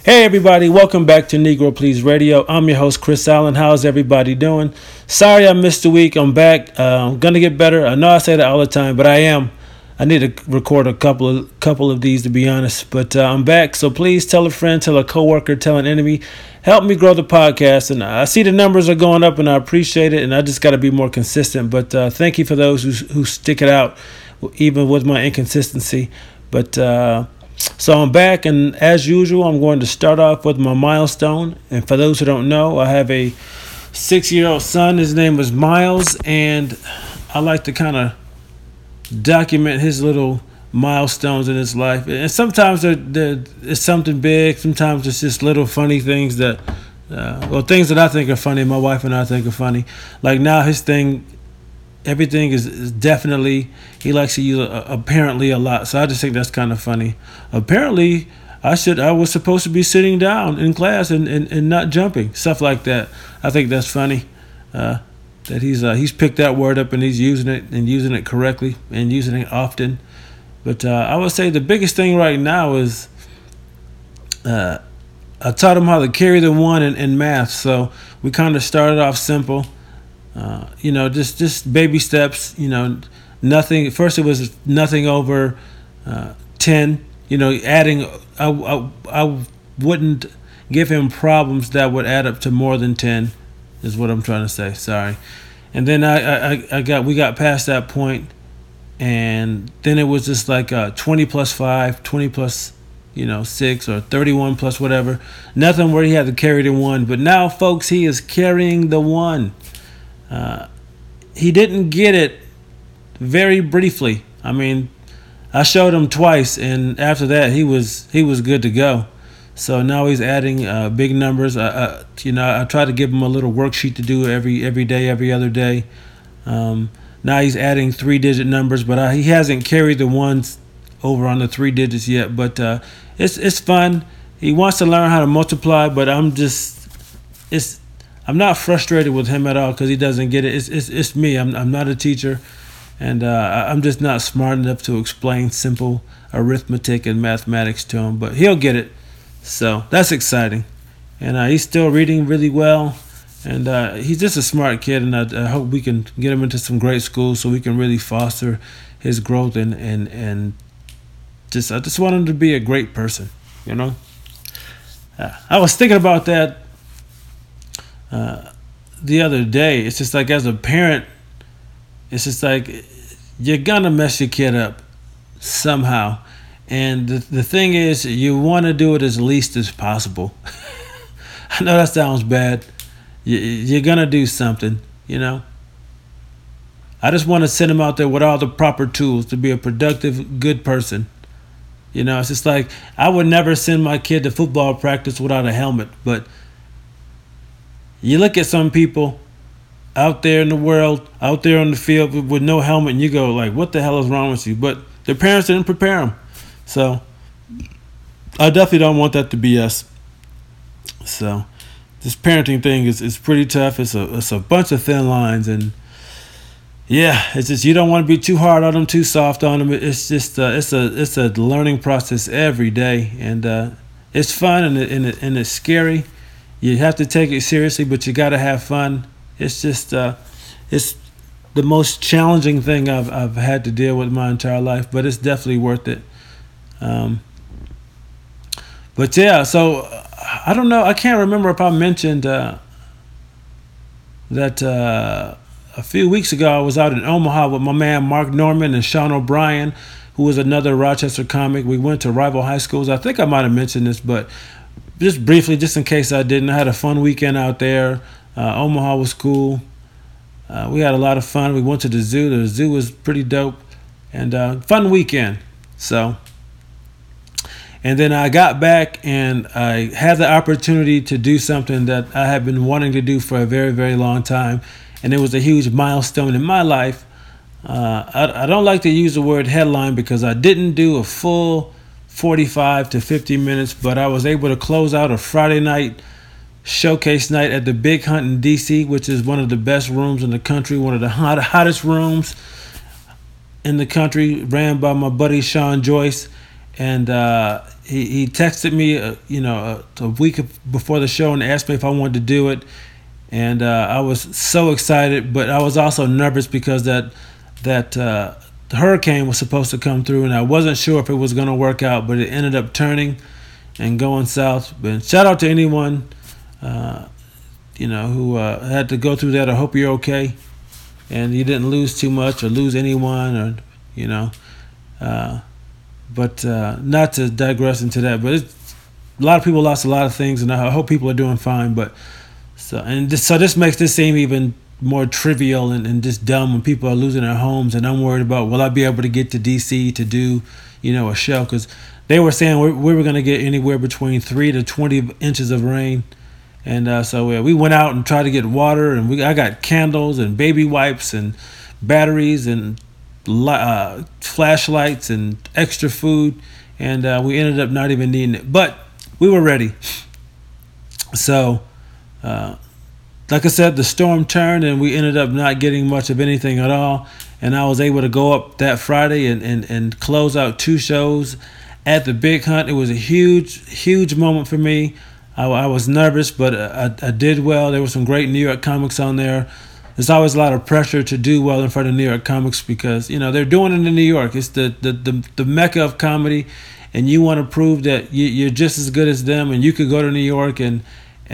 Hey everybody, welcome back to Negro Please Radio. I'm your host Chris Allen. How's everybody doing? Sorry I missed a week. I'm back. I'm gonna get better. I know I say that all the time, but I am. I need to record a couple of these to be honest. But I'm back. So please tell a friend, tell a coworker, tell an enemy. Help me grow the podcast. And I see the numbers are going up, and I appreciate it. And I just got to be more consistent. But thank you for those who stick it out, even with my inconsistency. But so I'm back, and as usual, I'm going to start off with my milestone. And for those who don't know, I have a 6-year-old son. His name is Miles, and I like to kind of document his little milestones in his life. And sometimes it's something big. Sometimes it's just little funny things that, things that I think are funny. My wife and I think are funny. Like now, his thing. Everything is definitely, he likes to use apparently a lot. So I just think that's kind of funny. Apparently, I was supposed to be sitting down in class and not jumping. Stuff like that. I think that's funny. That he's picked that word up and he's using it correctly and using it often. But I would say the biggest thing right now is I taught him how to carry the one in math. So we kind of started off simple. Just baby steps. Nothing. First, it was nothing over 10. Adding. I wouldn't give him problems that would add up to more than 10. Is what I'm trying to say. Sorry. And then we got past that point, and then it was just like 20 plus 5, 20 plus 6 or 31 plus whatever. Nothing where he had to carry the one. But now, folks, he is carrying the one. He didn't get it very briefly. I mean, I showed him twice, and after that, he was good to go. So now he's adding big numbers. I try to give him a little worksheet to do every day, every other day. Now he's adding 3-digit numbers, but he hasn't carried the ones over on the 3 digits yet. But it's fun. He wants to learn how to multiply, but I'm not frustrated with him at all because he doesn't get it. It's me. I'm not a teacher, and I'm just not smart enough to explain simple arithmetic and mathematics to him. But he'll get it, so that's exciting. And he's still reading really well, and he's just a smart kid. And I hope we can get him into some great schools so we can really foster his growth and I just want him to be a great person. I was thinking about that. The other day, it's just like as a parent, it's just like you're gonna mess your kid up somehow, and the thing is, you want to do it as least as possible. I know that sounds bad. You're gonna do something, I just want to send him out there with all the proper tools to be a productive, good person. It's just like I would never send my kid to football practice without a helmet, but you look at some people out there in the world, out there on the field with no helmet, and you go like, what the hell is wrong with you? But their parents didn't prepare them. So I definitely don't want that to be us. So this parenting thing is pretty tough. It's a bunch of thin lines, and yeah, it's just you don't want to be too hard on them, too soft on them. It's just it's a learning process every day, and it's fun and it's scary. You have to take it seriously, but you got to have fun. It's just it's the most challenging thing I've had to deal with my entire life, but it's definitely worth it. But yeah, so I don't know. I can't remember if I mentioned that a few weeks ago I was out in Omaha with my man Mark Norman and Sean O'Brien, who was another Rochester comic. We went to rival high schools. I think I might have mentioned this, but just briefly, just in case I didn't, I had a fun weekend out there. Omaha was cool. We had a lot of fun. We went to the zoo. The zoo was pretty dope. And fun weekend. And then I got back and I had the opportunity to do something that I had been wanting to do for a very, very long time. And it was a huge milestone in my life. I don't like to use the word headline because I didn't do a full 45 to 50 minutes, but I was able to close out a Friday night showcase night at the Big Hunt in DC, which is one of the best rooms in the country, one of the hottest rooms in the country, ran by my buddy Sean Joyce. And he texted me, a week before the show and asked me if I wanted to do it, and I was so excited, but I was also nervous because that the hurricane was supposed to come through, and I wasn't sure if it was going to work out, but it ended up turning and going south. But shout out to anyone, who had to go through that. I hope you're okay, and you didn't lose too much or lose anyone, or But not to digress into that, but a lot of people lost a lot of things, and I hope people are doing fine. But so this makes this seem even more trivial and just dumb when people are losing their homes, and I'm worried about, will I be able to get to DC to do, a show? Because they were saying we were going to get anywhere between 3 to 20 inches of rain, and so we went out and tried to get water, and I got candles and baby wipes and batteries and flashlights and extra food, and we ended up not even needing it, but we were ready. So like I said, the storm turned and we ended up not getting much of anything at all, and I was able to go up that Friday and close out 2 shows at the Big Hunt. It was a huge moment for me. I was nervous, but I did well. There were some great New York comics on there. There's always a lot of pressure to do well in front of New York comics because they're doing it in New York. It's the mecca of comedy, and you want to prove that you're just as good as them, and you could go to New York and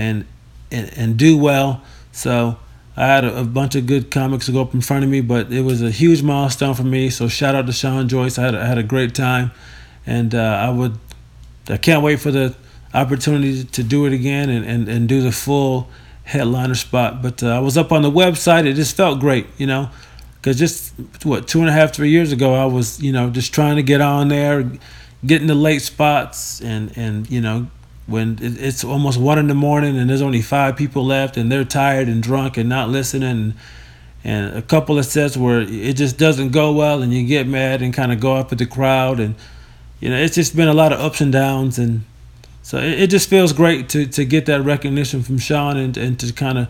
do well. So I had a bunch of good comics to go up in front of me, but it was a huge milestone for me. So shout out to Sean Joyce. I had a great time, and I can't wait for the opportunity to do it again and do the full headliner spot. But I was up on the website. It just felt great, because just 2.5-3 years ago I was just trying to get on there, getting the late spots, and when it's almost 1 a.m. and there's only 5 people left and they're tired and drunk and not listening, and a couple of sets where it just doesn't go well and you get mad and kind of go up with the crowd, and it's just been a lot of ups and downs, and so it just feels great to get that recognition from Sean and to kind of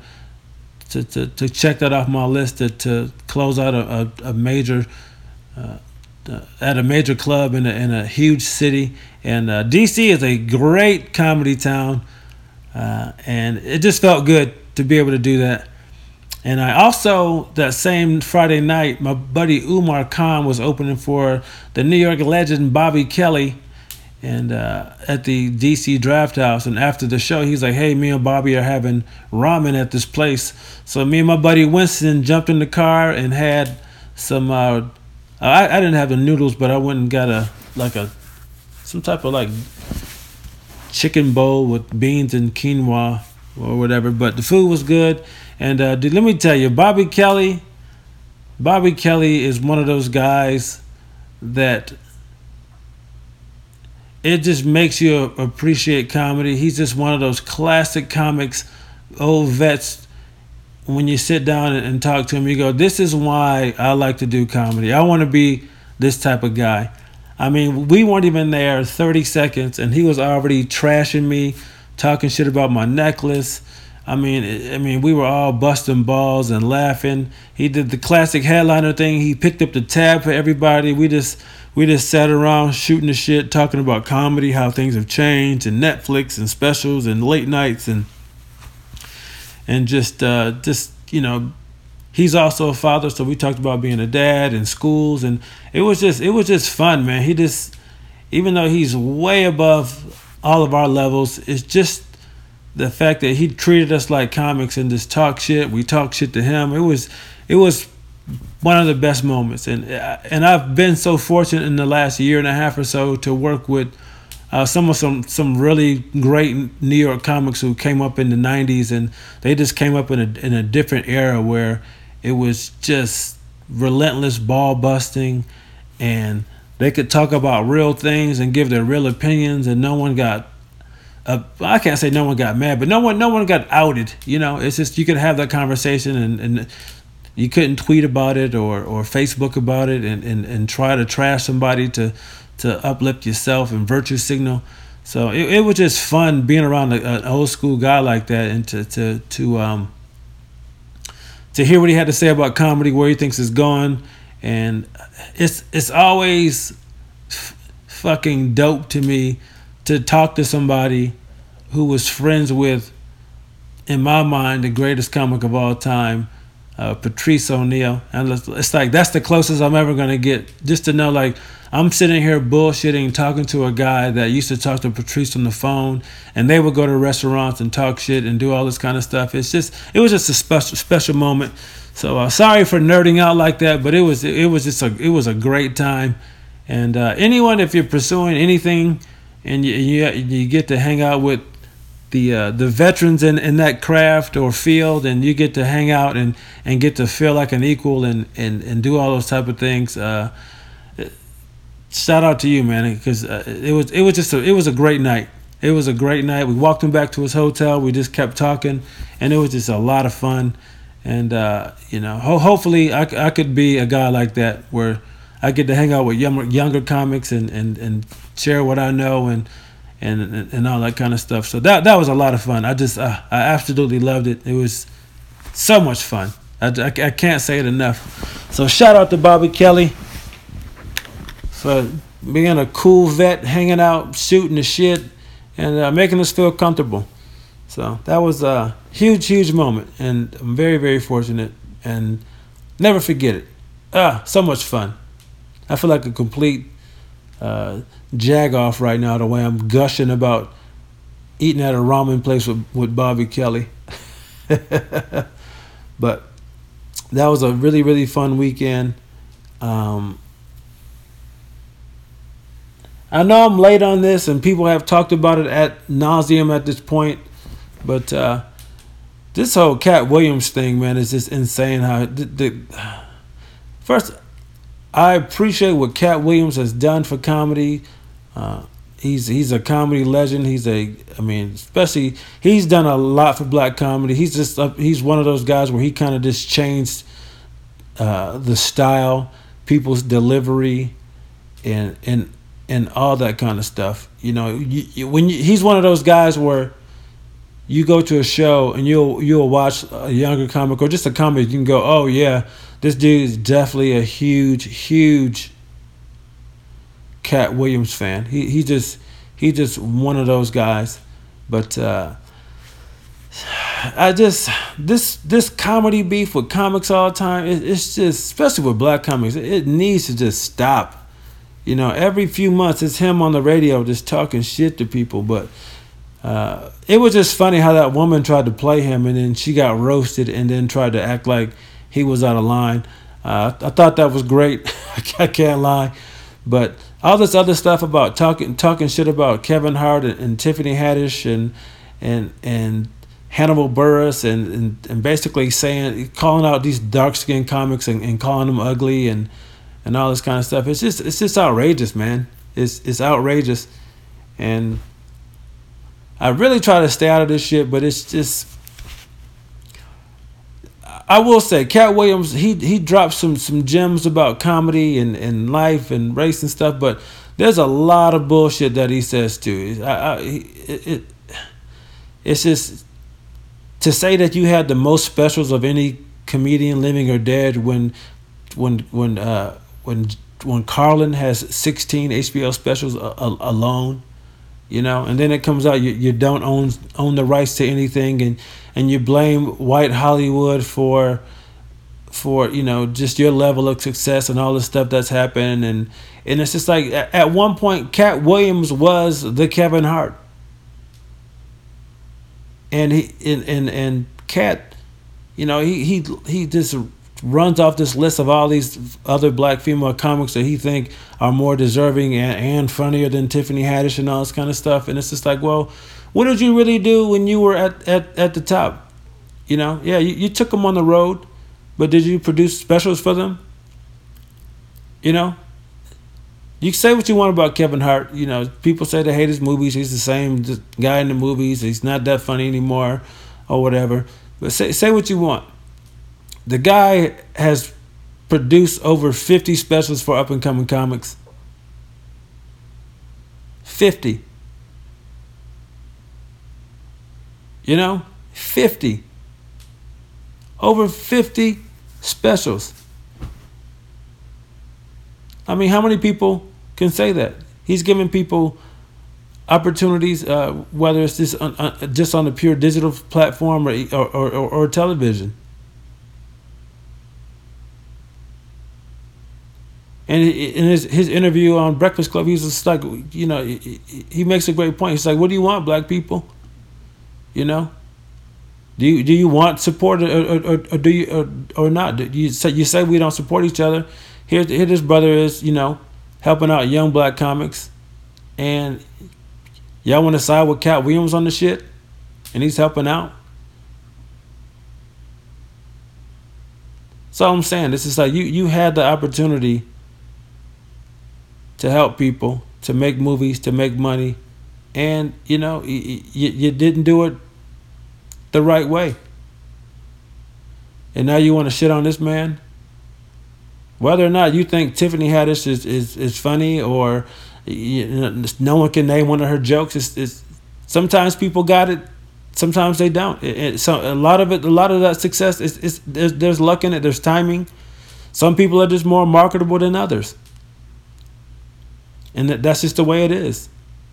to check that off my list, to close out a major at a major club in a huge city. And DC is a great comedy town, and it just felt good to be able to do that. And I also, that same Friday night, my buddy Umar Khan was opening for the New York legend Bobby Kelly, and at the DC Draft House. And after the show, he's like, hey, me and Bobby are having ramen at this place. So me and my buddy Winston jumped in the car and had some I didn't have the noodles, but I went and got some type of chicken bowl with beans and quinoa or whatever. But the food was good. And let me tell you, Bobby Kelly is one of those guys that it just makes you appreciate comedy. He's just one of those classic comics, old vets. When you sit down and talk to him, you go, this is why I like to do comedy. I want to be this type of guy. I mean, we weren't even there 30 seconds, and he was already trashing me, talking shit about my necklace. I mean, we were all busting balls and laughing. He did the classic headliner thing. He picked up the tab for everybody. We just sat around shooting the shit, talking about comedy, how things have changed, and Netflix and specials and late nights and just he's also a father, so we talked about being a dad and schools, and it was just fun, man. He just, even though he's way above all of our levels, it's just the fact that he treated us like comics and just talk shit. We talk shit to him. It was one of the best moments, and I've been so fortunate in the last year and a half or so to work with some really great New York comics who came up in the 90s, and they just came up in a different era where it was just relentless ball busting, and they could talk about real things and give their real opinions, and no one got I can't say no one got mad, but no one got outed. It's just you could have that conversation, and you couldn't tweet about it or Facebook about it and try to trash somebody to uplift yourself and virtue signal. So it was just fun being around an old school guy like that, and to hear what he had to say about comedy, where he thinks it's going. And it's always fucking dope to me to talk to somebody who was friends with, in my mind, the greatest comic of all time, Patrice O'Neal. And it's like that's the closest I'm ever gonna get. Just to know, like, I'm sitting here bullshitting, talking to a guy that used to talk to Patrice on the phone, and they would go to restaurants and talk shit and do all this kind of stuff. It was just a special moment. So sorry for nerding out like that, but it was a great time. And anyone, if you're pursuing anything, and you get to hang out with the veterans in that craft or field, and you get to hang out and get to feel like an equal and do all those type of things. Shout out to you, man, because it was a great night. It was a great night. We walked him back to his hotel. We just kept talking, and it was just a lot of fun. And hopefully I could be a guy like that where I get to hang out with younger comics and share what I know and all that kind of stuff. So that was a lot of fun. I absolutely loved it. It was so much fun. I can't say it enough. So shout out to Bobby Kelly for being a cool vet, hanging out, shooting the shit, and making us feel comfortable. So that was a huge moment, and I'm very, very fortunate, and never forget it. So much fun. I feel like a complete jag-off right now, the way I'm gushing about eating at a ramen place with Bobby Kelly. But that was a really, really fun weekend. I know I'm late on this, and people have talked about it ad nauseum at this point, but this whole Cat Williams thing, man, is just insane. How first, I appreciate what Cat Williams has done for comedy. He's a comedy legend. Especially he's done a lot for black comedy. He's one of those guys where he kind of just changed the style, people's delivery, and all that kind of stuff. You know, he's one of those guys where you go to a show and you'll watch a younger comic or just a comic, you can go, oh yeah, this dude is definitely a huge Cat Williams fan. He just one of those guys. But this comedy beef with comics all the time, it's just, especially with black comics, it needs to just stop. You know, every few months it's him on the radio just talking shit to people. But it was just funny how that woman tried to play him, and then she got roasted and then tried to act like he was out of line. I thought that was great. I can't lie. But all this other stuff about talking shit about Kevin Hart and Tiffany Haddish and Hannibal Buress and basically calling out these dark skinned comics and calling them ugly and all this kind of stuff. It's just outrageous, man. It's outrageous. And I really try to stay out of this shit, but it's just, I will say, Cat Williams, he dropped some gems about comedy and life and race and stuff, but there's a lot of bullshit that he says too. It's just, to say that you had the most specials of any comedian, living or dead, when Carlin has 16 HBO specials alone, you know, and then it comes out you don't own the rights to anything, and you blame white Hollywood for you know, just your level of success and all the stuff that's happened, and it's just like at one point Cat Williams was the Kevin Hart, and and Cat, you know, he just runs off this list of all these other black female comics that he think are more deserving and funnier than Tiffany Haddish and all this kind of stuff. And it's just like, well, what did you really do when you were at the top? You know, yeah, you took them on the road, but did you produce specials for them? You know, you say what you want about Kevin Hart. You know, people say they hate his movies. He's the same guy in the movies. He's not that funny anymore or whatever. But say what you want. The guy has produced over 50 specials for up-and-coming comics. 50. You know? 50. Over 50 specials. I mean, how many people can say that? He's giving people opportunities, whether it's just on a pure digital platform or television. And in his interview on Breakfast Club, he's just like, he makes a great point. He's like, what do you want, black people? You know, do you want support or do you or not? You say we don't support each other. Here this brother is, helping out young black comics, and y'all want to side with Cat Williams on the shit, and he's helping out. So I'm saying, this is like you had the opportunity to help people, to make movies, to make money, and you didn't do it the right way. And now you want to shit on this man? Whether or not you think Tiffany Haddish is funny, or no one can name one of her jokes, it's sometimes people got it, sometimes they don't. So a lot of that success is there's luck in it, there's timing. Some people are just more marketable than others. And that's just the way it is.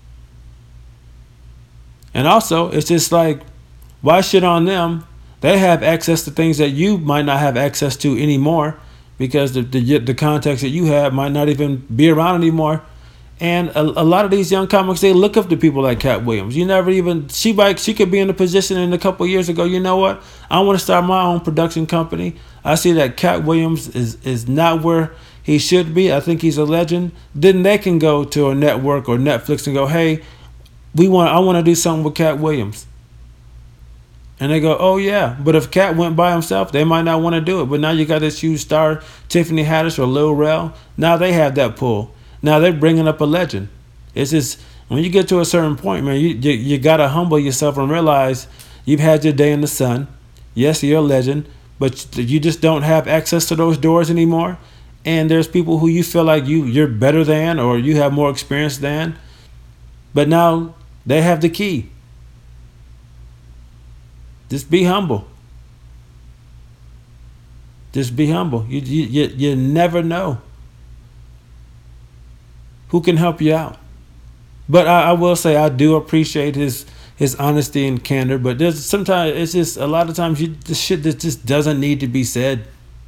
And also, it's just like, why shit on them? They have access to things that you might not have access to anymore, because the context that you have might not even be around anymore. And a lot of these young comics, they look up to people like Cat Williams. She could be in a position in a couple of years ago, you know what? I want to start my own production company. I see that Cat Williams is not where he should be. I think he's a legend. Then they can go to a network or Netflix and go, hey, I want to do something with Cat Williams. And they go, oh yeah. But if Cat went by himself, they might not want to do it. But now you got this huge star, Tiffany Haddish or Lil Rel. Now they have that pull. Now they're bringing up a legend. It's just, when you get to a certain point, man, you got to humble yourself and realize you've had your day in the sun. Yes, you're a legend, but you just don't have access to those doors anymore. And there's people who you feel like you're better than, or you have more experience than. But now they have the key. Just be humble. Just be humble. You never know who can help you out. But I will say, I do appreciate his honesty and candor. But there's sometimes, it's just a lot of times the shit that just doesn't need to be said.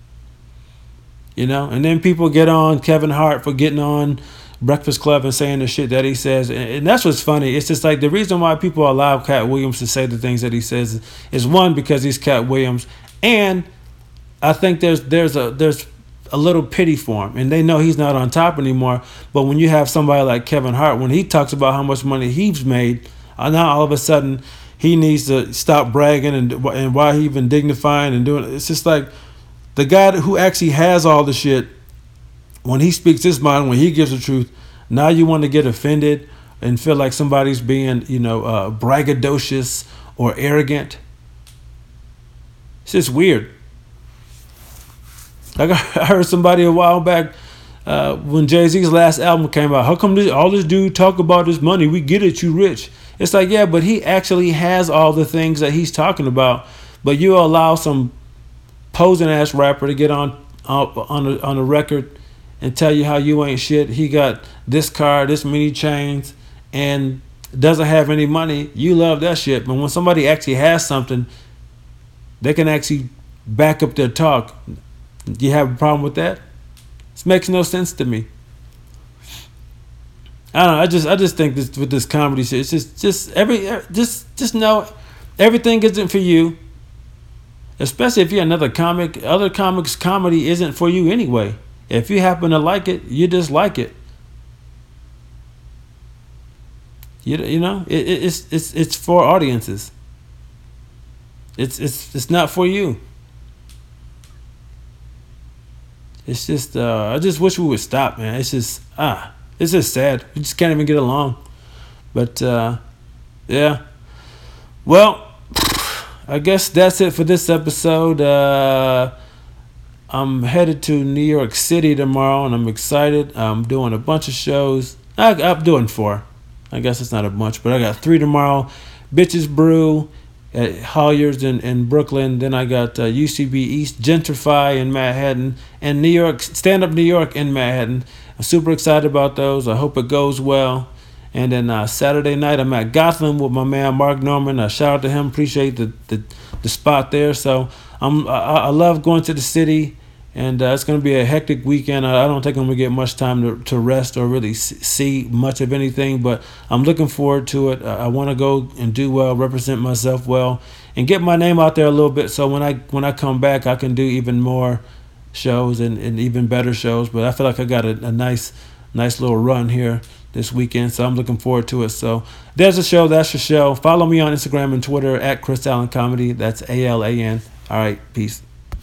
And then people get on Kevin Hart for getting on Breakfast Club and saying the shit that he says. And that's what's funny. It's just like, the reason why people allow Cat Williams to say the things that he says is one, because he's Cat Williams. And I think there's a little pity for him. And they know he's not on top anymore. But when you have somebody like Kevin Hart, when he talks about how much money he's made, now all of a sudden he needs to stop bragging and why he even dignifying and doing it. It's just like, the guy who actually has all the shit, when he speaks his mind, when he gives the truth, now you want to get offended and feel like somebody's being, braggadocious or arrogant. It's just weird. Like, I heard somebody a while back, when Jay-Z's last album came out, how come all this dude talk about his money? We get it, you rich. It's like, yeah, but he actually has all the things that he's talking about. But you allow some posing ass rapper to get on a record and tell you how you ain't shit. He got this car, this many chains, and doesn't have any money. You love that shit. But when somebody actually has something, they can actually back up their talk. Do you have a problem with that? This makes no sense to me. I don't know. I just think this, with this comedy shit, it's just know everything isn't for you. Especially if you're another comic. Other comics' comedy isn't for you anyway. If you happen to like it, you just like it. It's for audiences. It's not for you. It's just I just wish we would stop, man. It's just sad. We just can't even get along. But yeah. Well, I guess that's it for this episode. I'm headed to New York City tomorrow, and I'm excited. I'm doing a bunch of shows. I'm doing 4. I guess it's not a bunch, but I got 3 tomorrow. Bitches Brew at Holliers in Brooklyn. Then I got UCB East Gentrify in Manhattan, and New York Stand Up New York in Manhattan. I'm super excited about those. I hope it goes well. And then Saturday night, I'm at Gotham with my man Mark Norman. Shout out to him. Appreciate the spot there. So I love going to the city, and it's going to be a hectic weekend. I don't think I'm going to get much time to rest or really see much of anything, but I'm looking forward to it. I want to go and do well, represent myself well, and get my name out there a little bit. So when I come back, I can do even more shows and even better shows. But I feel like I got a nice little run here this weekend, so I'm looking forward to it. So there's a show. That's your show. Follow me on Instagram and Twitter at Chris Allen Comedy. That's ALAN. All right, peace.